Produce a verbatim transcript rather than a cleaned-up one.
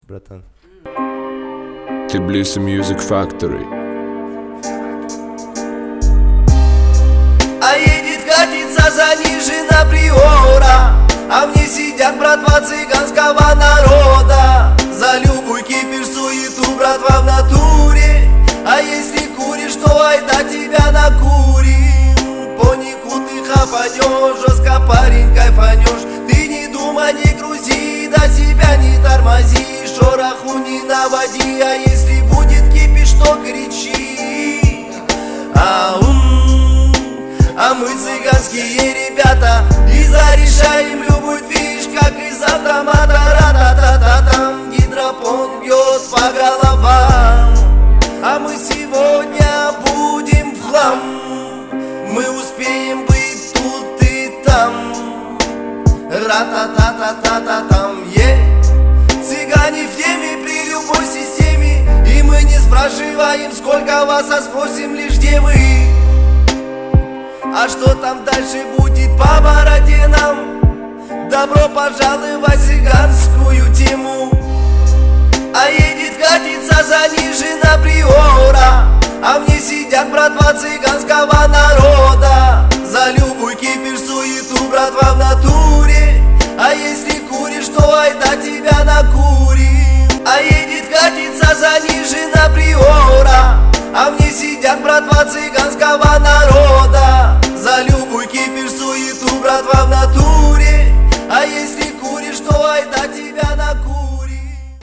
братан. Tbilisi Music Factory. А едет, катится занижена приора, а мне сидят братва цыганского народа. За любую кипиш, суету, братва, в натуре. А если куришь, то айда тебя накурим. По нику ты хапанешь, жестко, парень, кайфанешь. Ты не думай, не грузи, до себя не тормози. Шороху не наводи, а если будет кипиш, то кричи. Аум. А мы цыганские ребята, и зарешаем любую движ, как из автомата. Ра-та-та-та-там, гидропон бьет по головам. А мы сегодня будем в хлам. Мы успеем быть тут и там. Ра-та-та-та-та-та-там, е. Цыгане в теме при любой системе. И мы не спрашиваем, сколько вас, а спросим лишь, где вы. А что там дальше будет по бороде нам? Добро пожаловать в цыганскую тему. А едет, катится занижена приора, а мне сидят братва цыганского народа.